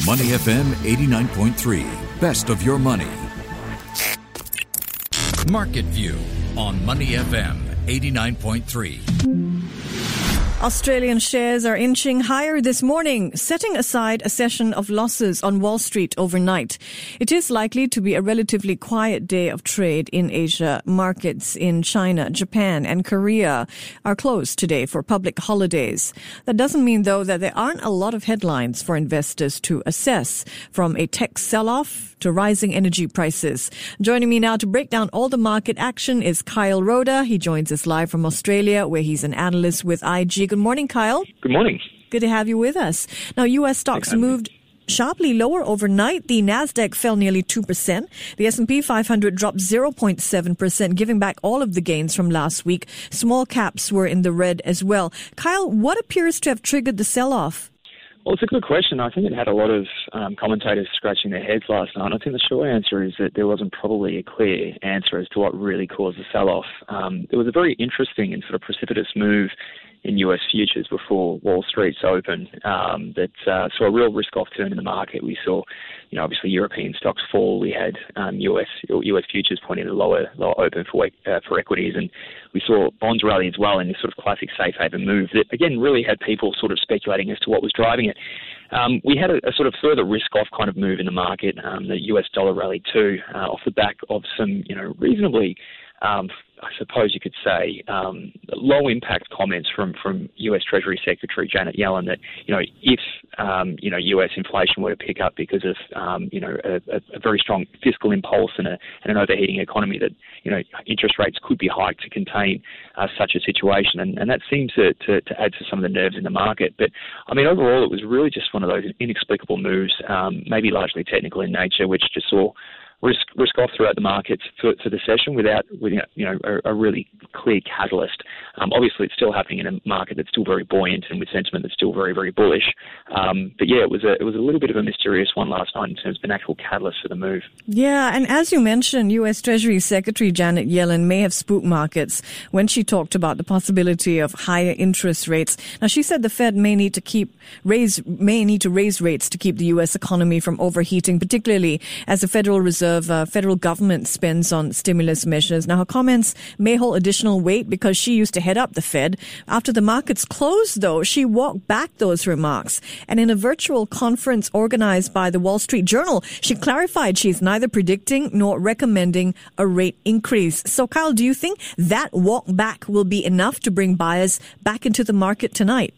Money FM 89.3. Best of your money. Market View on Money FM 89.3. Australian shares are inching higher this morning, setting aside a session of losses on Wall Street overnight. It is likely to be a relatively quiet day of trade in Asia. Markets in China, Japan and Korea are closed today for public holidays. That doesn't mean, though, that there aren't a lot of headlines for investors to assess, from a tech sell-off to rising energy prices. Joining me now to break down all the market action is Kyle Roda. He joins us live from Australia, where he's an analyst with IG. Good morning, Kyle. Good morning. Good to have you with us. Now, U.S. stocks moved sharply lower overnight. The Nasdaq fell nearly 2%. The S&P 500 dropped 0.7%, giving back all of the gains from last week. Small caps were in the red as well. Kyle, what appears to have triggered the sell-off? Well, it's a good question. I think it had a lot of commentators scratching their heads last night. I think the short answer is that there wasn't probably a clear answer as to what really caused the sell-off. It was a very interesting and sort of precipitous move in US futures before Wall Street's open that saw a real risk-off turn in the market. We saw, obviously European stocks fall. We had US futures pointing to lower open for equities, and we saw bonds rally as well in this sort of classic safe haven move that, again, really had people sort of speculating as to what was driving it. We had a sort of further risk-off kind of move in the market. The US dollar rallied too, off the back of some, reasonably, I suppose you could say, low-impact comments from U.S. Treasury Secretary Janet Yellen that, if, U.S. inflation were to pick up because of, a very strong fiscal impulse and an overheating economy, that, interest rates could be hiked to contain such a situation. And that seems to add to some of the nerves in the market. But, overall, it was really just one of those inexplicable moves, maybe largely technical in nature, which just saw risk off throughout the markets for the session without a really clear catalyst. Obviously, it's still happening in a market that's still very buoyant and with sentiment that's still very, very bullish. But yeah, it was a little bit of a mysterious one last night in terms of an actual catalyst for the move. Yeah, and as you mentioned, U.S. Treasury Secretary Janet Yellen may have spooked markets when she talked about the possibility of higher interest rates. Now, she said the Fed may need to raise rates to keep the U.S. economy from overheating, particularly as the Federal Reserve federal government spends on stimulus measures. Now, her comments may hold additional weight because she used to head up the Fed. After the markets closed, though, she walked back those remarks. And in a virtual conference organized by the Wall Street Journal, she clarified she's neither predicting nor recommending a rate increase. So, Kyle, do you think that walk back will be enough to bring buyers back into the market tonight?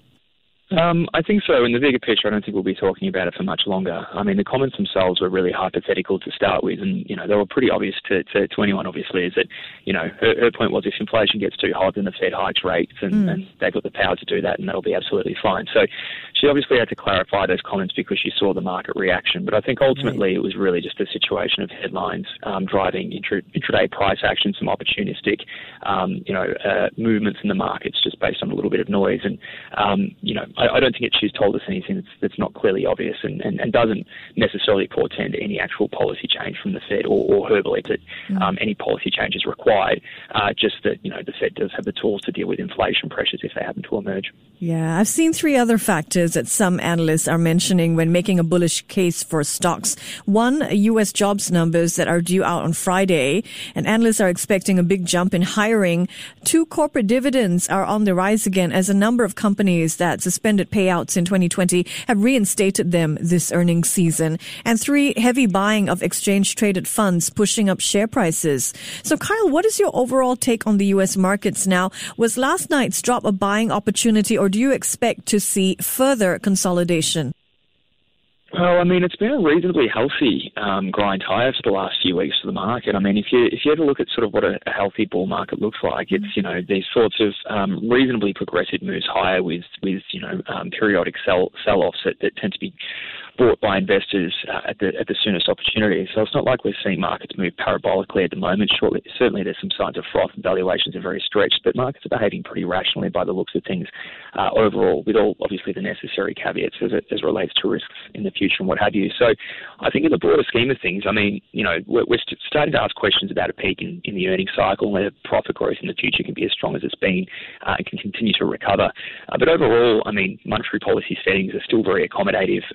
I think so. In the bigger picture, I don't think we'll be talking about it for much longer. The comments themselves were really hypothetical to start with, and, they were pretty obvious to anyone, obviously, is that, her point was if inflation gets too hot, then the Fed hikes rates, and they've got the power to do that, and that'll be absolutely fine. So she obviously had to clarify those comments because she saw the market reaction. But I think ultimately it was really just a situation of headlines driving intraday price action, some opportunistic, movements in the markets just based on a little bit of noise. And, I don't think she's told us anything that's not clearly obvious and doesn't necessarily portend any actual policy change from the Fed or her belief that any policy change is required, just that, the Fed does have the tools to deal with inflation pressures if they happen to emerge. Yeah, I've seen three other factors that some analysts are mentioning when making a bullish case for stocks. One, U.S. jobs numbers that are due out on Friday, and analysts are expecting a big jump in hiring. Two, corporate dividends are on the rise again as a number of companies that suspended payouts in 2020 have reinstated them this earnings season. And three, heavy buying of exchange-traded funds pushing up share prices. So, Kyle, what is your overall take on the U.S. markets now? Was last night's drop a buying opportunity, or do you expect to see further consolidation? Well, it's been a reasonably healthy grind higher for the last few weeks for the market. If you ever look at sort of what a healthy bull market looks like, it's, these sorts of reasonably progressive moves higher with periodic sell-offs that tend to be bought by investors at the soonest opportunity. So it's not like we're seeing markets move parabolically at the moment. Certainly there's some signs of froth and valuations are very stretched, but markets are behaving pretty rationally by the looks of things overall, with all obviously the necessary caveats as it relates to risks in the future and what have you. So I think in the broader scheme of things, we're starting to ask questions about a peak in the earnings cycle and whether profit growth in the future can be as strong as it's been and can continue to recover. But overall, monetary policy settings are still very accommodative.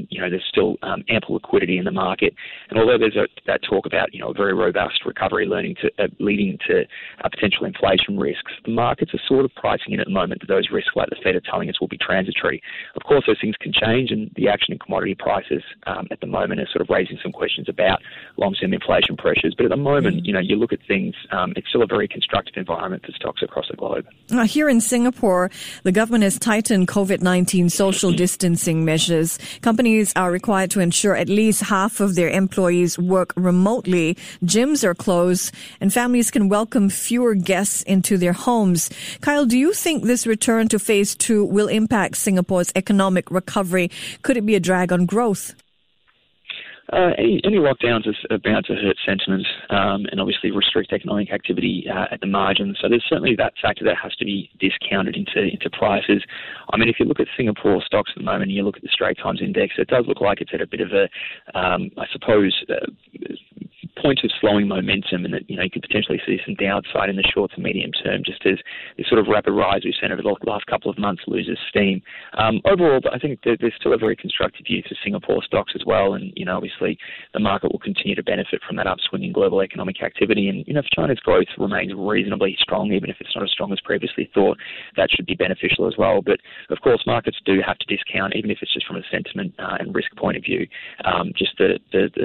there's still ample liquidity in the market. And although there's that talk about, a very robust recovery leading to potential inflation risks, the markets are sort of pricing in at the moment that those risks, like the Fed are telling us, will be transitory. Of course, those things can change, and the action in commodity prices at the moment is sort of raising some questions about long-term inflation pressures. But at the moment, you look at things, it's still a very constructive environment for stocks across the globe. Here in Singapore, the government has tightened COVID-19 social distancing measures. Companies are required to ensure at least half of their employees work remotely. Gyms are closed, and families can welcome fewer guests into their homes. Kyle, do you think this return to phase 2 will impact Singapore's economic recovery? Could it be a drag on growth? Any lockdowns are bound to hurt sentiment and obviously restrict economic activity at the margin. So there's certainly that factor that has to be discounted into prices. I mean, if you look at Singapore stocks at the moment, and you look at the Straits Times Index, it does look like it's at a bit of a, point of slowing momentum, and that you could potentially see some downside in the short to medium term, just as this sort of rapid rise we've seen over the last couple of months loses steam. Overall, I think there's still a very constructive view for Singapore stocks as well, and obviously the market will continue to benefit from that upswing in global economic activity. And if China's growth remains reasonably strong, even if it's not as strong as previously thought, that should be beneficial as well. But of course, markets do have to discount, even if it's just from a sentiment and risk point of view, just the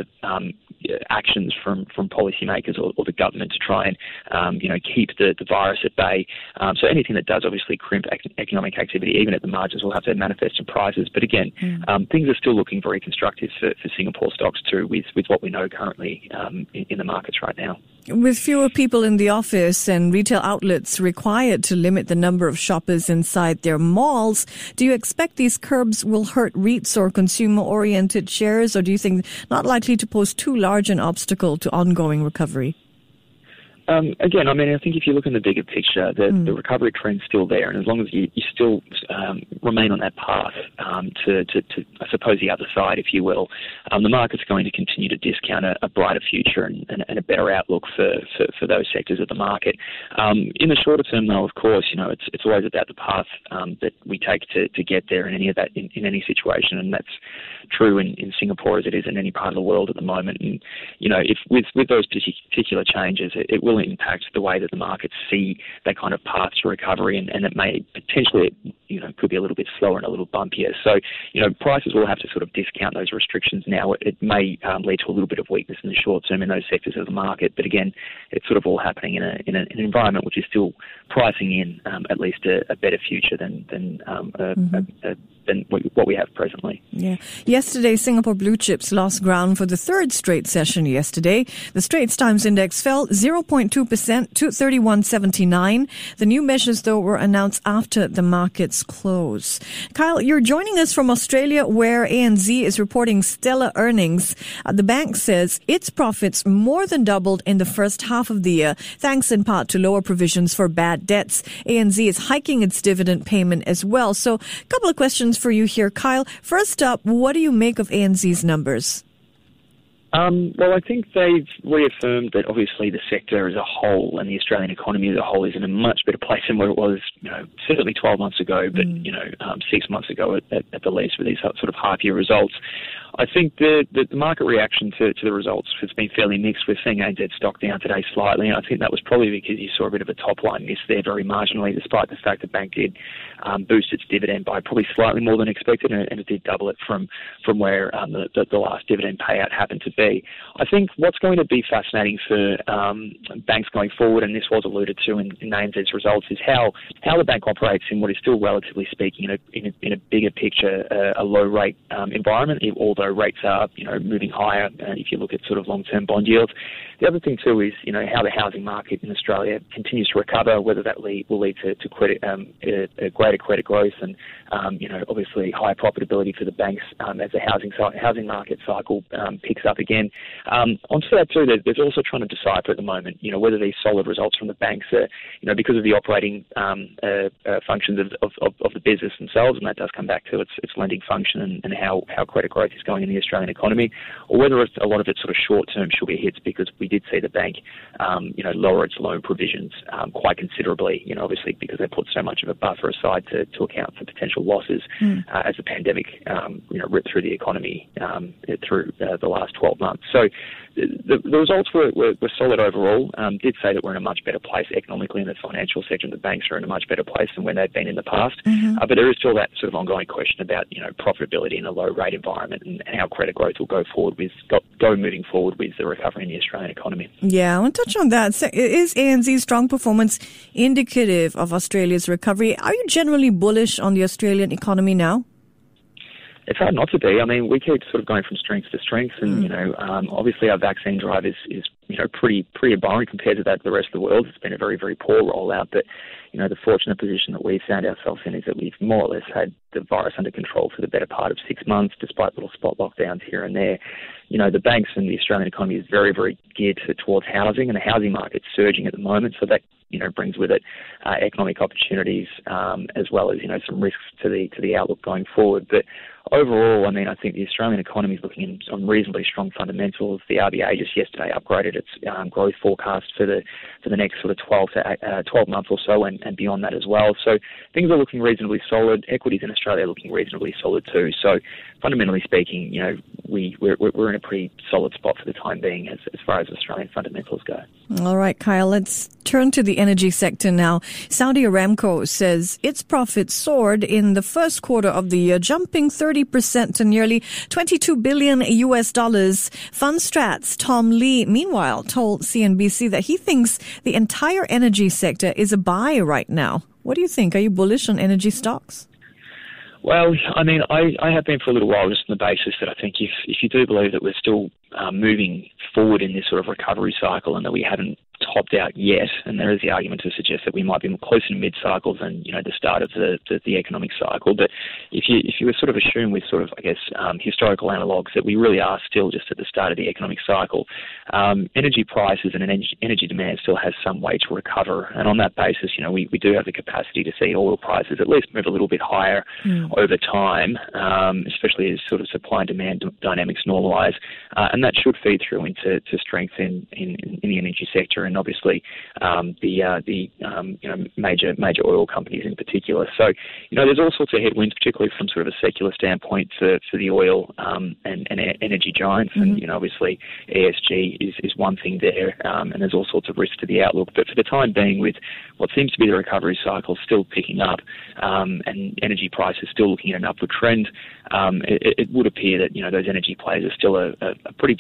actions from policymakers or the government to try and keep the virus at bay. So anything that does obviously crimp economic activity, even at the margins, will have to manifest in prices. But again, things are still looking very constructive for Singapore stocks too, with what we know currently in the markets right now. With fewer people in the office and retail outlets required to limit the number of shoppers inside their malls, do you expect these curbs will hurt REITs or consumer-oriented shares, or do you think not likely to pose too large an obstacle to ongoing recovery? Again, I think if you look in the bigger picture, the recovery trend's still there, and as long as you still remain on that path to I suppose the other side, if you will, the market's going to continue to discount a brighter future and a better outlook for those sectors of the market. In the shorter term, though, of course, it's always about the path that we take to get there in any situation, and that's true in Singapore as it is in any part of the world at the moment. And if with those particular changes, it will impact the way that the markets see that kind of path to recovery, and it may potentially, could be a little bit slower and a little bumpier. So, prices will have to sort of discount those restrictions now. It may lead to a little bit of weakness in the short term in those sectors of the market, but again, it's sort of all happening in an environment which is still pricing in at least a better future than what we have presently. Yeah. Yesterday, Singapore blue chips lost ground for the third straight session yesterday. The Straits Times Index fell 0.2% to 31.79. The new measures, though, were announced after the markets close. Kyle, you're joining us from Australia, where ANZ is reporting stellar earnings. The bank says its profits more than doubled in the first half of the year, thanks in part to lower provisions for bad debts. ANZ is hiking its dividend payment as well. So, a couple of questions for you here, Kyle. First up, what do you make of ANZ's numbers? Well, I think they've reaffirmed that obviously the sector as a whole and the Australian economy as a whole is in a much better place than where it was, certainly 12 months ago, but, 6 months ago at the least, with these sort of half-year results. I think the market reaction to the results has been fairly mixed. We're seeing ANZ stock down today slightly, and I think that was probably because you saw a bit of a top-line miss there very marginally, despite the fact the bank did boost its dividend by probably slightly more than expected, and it did double it from where the last dividend payout happened to be. I think what's going to be fascinating for banks going forward, and this was alluded to in ANZ's results, is how the bank operates in what is still, relatively speaking, in a bigger picture, a low-rate environment, although rates are, moving higher, if you look at sort of long-term bond yields. The other thing, too, is, how the housing market in Australia continues to recover, whether that will lead to a greater credit growth and, obviously higher profitability for the banks as the housing market cycle picks up again. Onto that, too, there's also trying to decipher at the moment, whether these solid results from the banks are, because of the operating functions of the business themselves, and that does come back to its lending function and how credit growth is going showing in the Australian economy, or whether it's a lot of it's sort of short-term sugar hits because we did see the bank, lower its loan provisions quite considerably, obviously because they put so much of a buffer aside to account for potential losses as the pandemic, ripped through the economy through the last 12 months. So the results were solid overall. Did say that we're in a much better place economically in the financial sector, and the banks are in a much better place than when they've been in the past. But there is still that sort of ongoing question about profitability in a low rate environment and how credit growth will go moving forward with the recovery in the Australian economy. Yeah, I want to touch on that. So is ANZ's strong performance indicative of Australia's recovery? Are you generally bullish on the Australian economy now? It's hard not to be. I mean, we keep sort of going from strength to strength, and obviously our vaccine drive is pretty abhorrent compared to that of the rest of the world. It's been a very, very poor rollout, but the fortunate position that we've found ourselves in is that we've more or less had the virus under control for the better part of 6 months, despite little spot lockdowns here and there. The banks and the Australian economy is very, very geared towards housing, and the housing market's surging at the moment, so that brings with it economic opportunities as well as some risks to the outlook going forward. But overall, I think the Australian economy is looking on reasonably strong fundamentals. The RBA just yesterday upgraded its growth forecast for the next sort of 12 months or so, and beyond that as well. So things are looking reasonably solid. Equities in Australia are looking reasonably solid too. So fundamentally speaking, we're in a pretty solid spot for the time being as far as Australian fundamentals go. All right, Kyle, let's turn to the energy sector now. Saudi Aramco says its profits soared in the first quarter of the year, jumping 30% to nearly $22 billion US. Fundstrat's Tom Lee, meanwhile, told CNBC that he thinks the entire energy sector is a buy right now. What do you think? Are you bullish on energy stocks? Well, I have been for a little while, just on the basis that I think if you do believe that we're still moving forward in this sort of recovery cycle and that we haven't topped out yet, and there is the argument to suggest that we might be closer to mid-cycle than the start of the economic cycle. But if you sort of assume with sort of historical analogues that we really are still just at the start of the economic cycle, energy prices and energy demand still has some way to recover, and on that basis, we do have the capacity to see oil prices at least move a little bit higher over time, especially as sort of supply and demand dynamics normalise, and that should feed through into strength in the energy sector. And obviously, the major oil companies in particular. So, there's all sorts of headwinds, particularly from sort of a secular standpoint for the oil and energy giants. And obviously, ESG is one thing there, and there's all sorts of risks to the outlook. But for the time being, with what seems to be the recovery cycle still picking up, and energy prices still looking at an upward trend, it would appear that those energy plays are still a pretty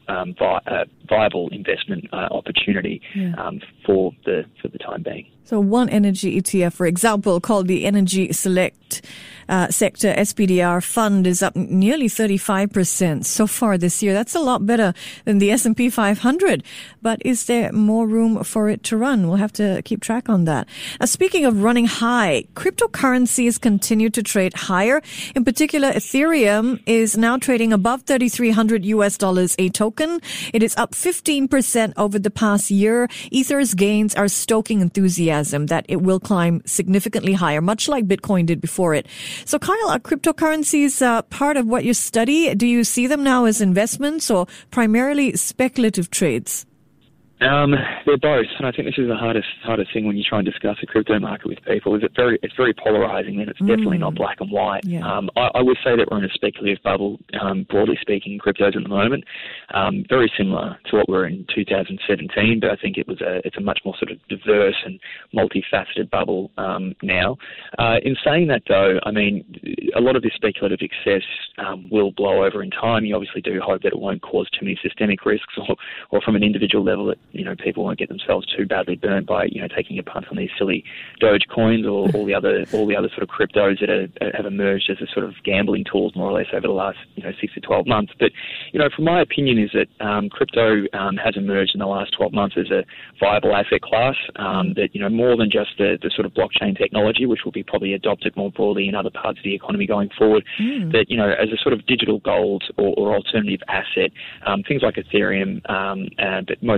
viable investment opportunity for the time being. So one energy ETF, for example, called the Energy Select Sector SPDR Fund, is up nearly 35% so far this year. That's a lot better than the S&P 500. But is there more room for it to run? We'll have to keep track on that. Speaking of running high, cryptocurrencies continue to trade higher. In particular, Ethereum is now trading above $3,300 a token. It is up 15% over the past year. Ether's gains are stoking enthusiasm that it will climb significantly higher, much like Bitcoin did before it. So, Kyle, are cryptocurrencies part of what you study? Do you see them now as investments or primarily speculative trades? They're both, and I think this is the hardest thing when you try and discuss a crypto market with people. Is it's very polarizing, and it's definitely not black and white. Yeah. I would say that we're in a speculative bubble, broadly speaking, in cryptos at the moment. Very similar to what we were in 2017, but I think it's a much more sort of diverse and multifaceted bubble now. In saying that, though, a lot of this speculative excess will blow over in time. You obviously do hope that it won't cause too many systemic risks, or from an individual level that people won't get themselves too badly burnt by taking a punt on these silly Doge coins or all the other sort of cryptos that have emerged as a sort of gambling tools more or less over the last 6 to 12 months. But from my opinion is that crypto has emerged in the last 12 months as a viable asset class that more than just the sort of blockchain technology, which will be probably adopted more broadly in other parts of the economy going forward, that as a sort of digital gold or alternative asset, things like Ethereum, but most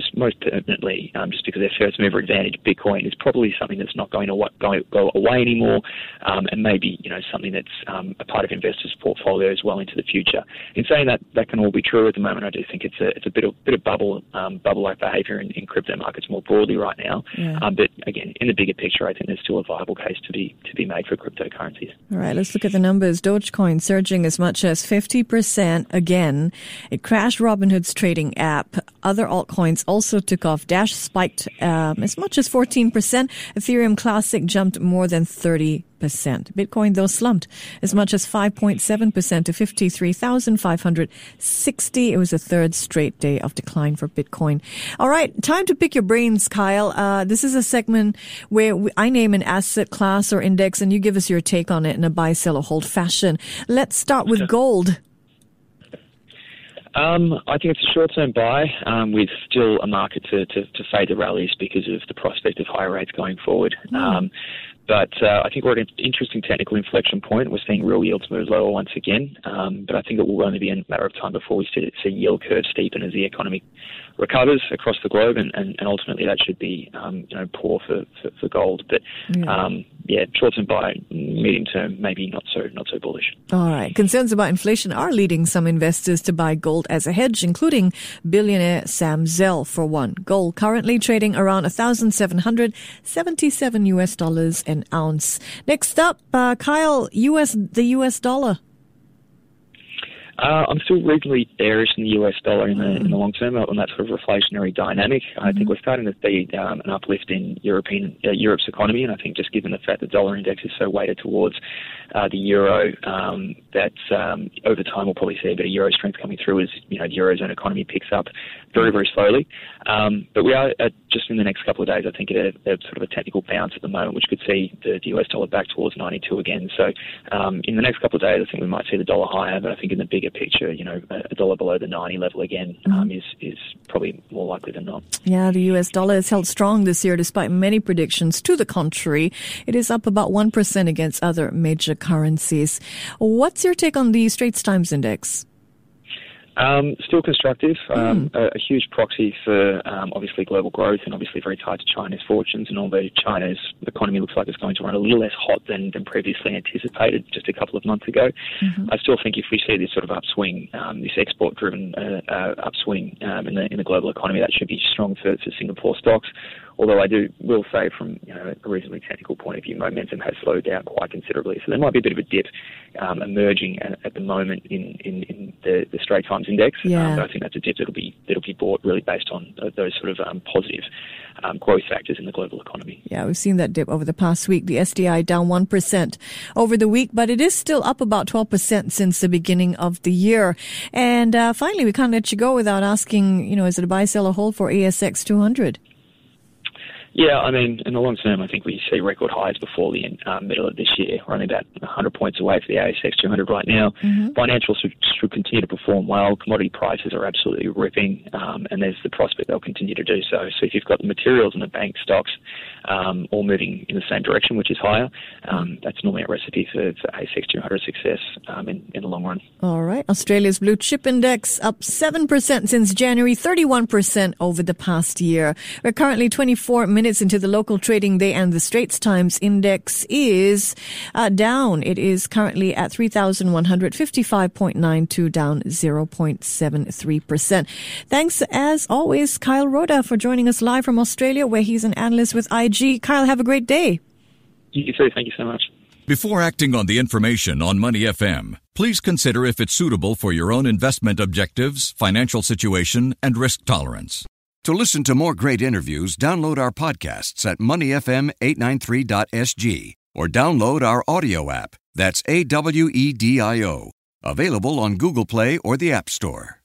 permanently, just because their first mover advantage, Bitcoin, is probably something that's not going to go away anymore, and maybe something that's a part of investors' portfolios well into the future. In saying that can all be true at the moment, I do think it's a bit of bubble-like behaviour in crypto markets more broadly right now. Yeah. But again, in the bigger picture, I think there's still a viable case to be made for cryptocurrencies. All right, let's look at the numbers. Dogecoin surging as much as 50% again. It crashed Robinhood's trading app. Other altcoins also took off. Dash spiked as much as 14%. Ethereum Classic jumped more than 30%. Bitcoin, though, slumped as much as 5.7% to 53,560. It was the third straight day of decline for Bitcoin. All right, time to pick your brains, Kyle. This is a segment where I name an asset class or index and you give us your take on it in a buy, sell, or hold fashion. Let's start with gold. I think it's a short-term buy with still a market to fade the rallies because of the prospect of higher rates going forward. But I think we're at an interesting technical inflection point. We're seeing real yields move lower once again, but I think it will only be a matter of time before we see yield curve steepen as the economy recovers across the globe, and ultimately that should be poor for gold. But short-term buy, medium-term maybe not so bullish. All right. Concerns about inflation are leading some investors to buy gold as a hedge, including billionaire Sam Zell for one. Gold currently trading around $1,777 an ounce. Next up, Kyle, the US dollar. I'm still reasonably bearish in the US dollar in the long term on that sort of reflationary dynamic. I think we're starting to see an uplift in Europe's economy, and I think just given the fact the dollar index is so weighted towards the euro, that over time we'll probably see a bit of euro strength coming through as the Eurozone economy picks up very, very slowly. But we are just in the next couple of days, I think, at a sort of a technical bounce at the moment, which could see the US dollar back towards 92 again. So in the next couple of days, I think we might see the dollar higher, but I think in the bigger picture, a dollar below the 90 level again is probably more likely than not. Yeah, the US dollar has held strong this year despite many predictions to the contrary. It is up about 1% against other major currencies. What's your take on the Straits Times Index? Still constructive. A huge proxy for obviously global growth and obviously very tied to China's fortunes. And although China's economy looks like it's going to run a little less hot than previously anticipated just a couple of months ago, I still think if we see this sort of upswing, this export-driven upswing in the global economy, that should be strong for Singapore stocks. Although I will say from a reasonably technical point of view, momentum has slowed down quite considerably. So there might be a bit of a dip emerging at the moment in the Straits Times Index. Yeah. But I think that's a dip that'll be bought really based on those sort of positive growth factors in the global economy. Yeah, we've seen that dip over the past week. The SDI down 1% over the week, but it is still up about 12% since the beginning of the year. And finally, we can't let you go without asking, is it a buy, sell, or hold for ASX 200? Yeah, I mean, in the long term, I think we see record highs before the middle of this year. We're only about 100 points away for the ASX 200 right now. Financials should continue to perform well. Commodity prices are absolutely ripping, and there's the prospect they'll continue to do so. So if you've got the materials and the bank stocks all moving in the same direction, which is higher, that's normally a recipe for ASX 200 success in the long run. All right. Australia's blue chip index up 7% since January, 31% over the past year. We're currently 24 minutes into the local trading day, and the Straits Times Index is down. It is currently at 3,155.92, down 0.73%. Thanks, as always, Kyle Rhoda, for joining us live from Australia, where he's an analyst with IG. Kyle, have a great day. You too. Thank you so much. Before acting on the information on Money FM, please consider if it's suitable for your own investment objectives, financial situation, and risk tolerance. To listen to more great interviews, download our podcasts at moneyfm893.sg or download our audio app. That's AWEDIO. Available on Google Play or the App Store.